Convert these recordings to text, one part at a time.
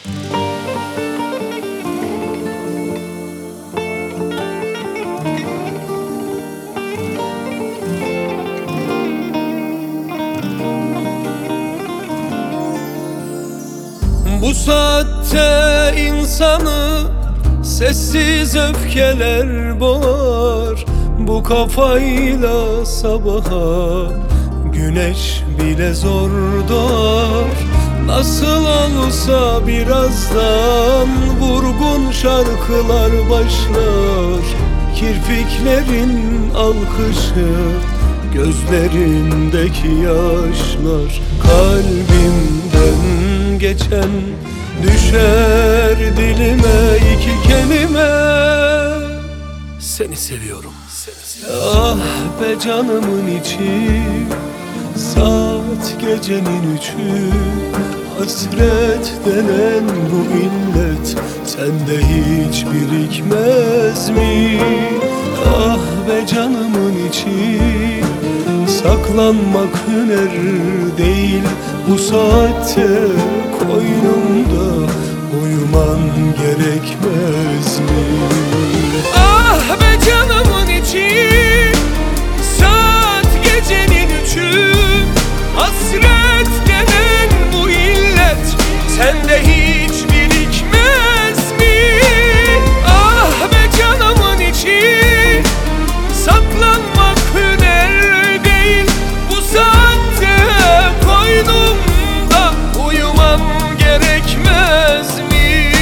Bu saatte insanı sessiz öfkeler boğar. Bu kafayla sabaha güneş bile zor doğar. Nasıl olsa birazdan vurgun şarkılar başlar. Kirpiklerin alkışı, gözlerindeki yaşlar. Kalbimden geçen düşer dilime iki kelime: seni seviyorum. Ah be canımın içi, saat gecenin üçü. Hasret denen bu illet sende hiç birikmez mi? Ah be canımın içi, saklanmak hüner değil. Bu saatte koynumda uyuman gerekmez mi? Ah be canımın içi, saat gecenin üçü. Hasret denen bu illet sende hiç birikmez mi? Ah be canımın içi, saklanmak hüner değil. Bu saatte koynumda uyumam gerekmez mi?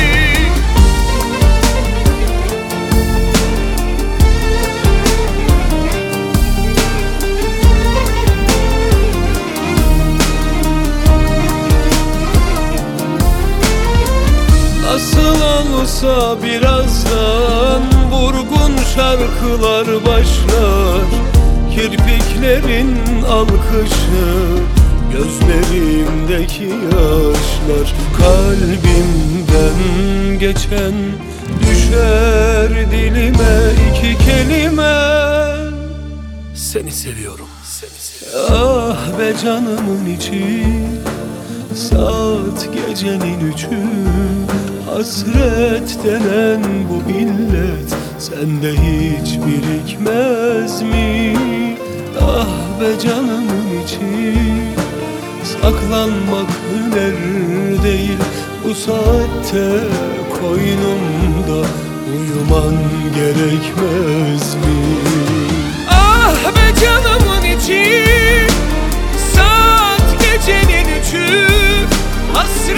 Nasıl olsa birazdan vurgun şarkılar başlar. Kirpiklerin alkışı, gözlerimdeki yaşlar. Kalbimden geçen düşer dilime iki kelime: seni seviyorum. Ah be canımın içi, saat gecenin üçü. Hasret denen bu illet sende hiç birikmez mi? Ah be canımın içi, saklanmak hüner değil. Bu saatte koynumda uyuman gerekmez mi? Ah be canımın içi, saat gecenin üçü. Hasret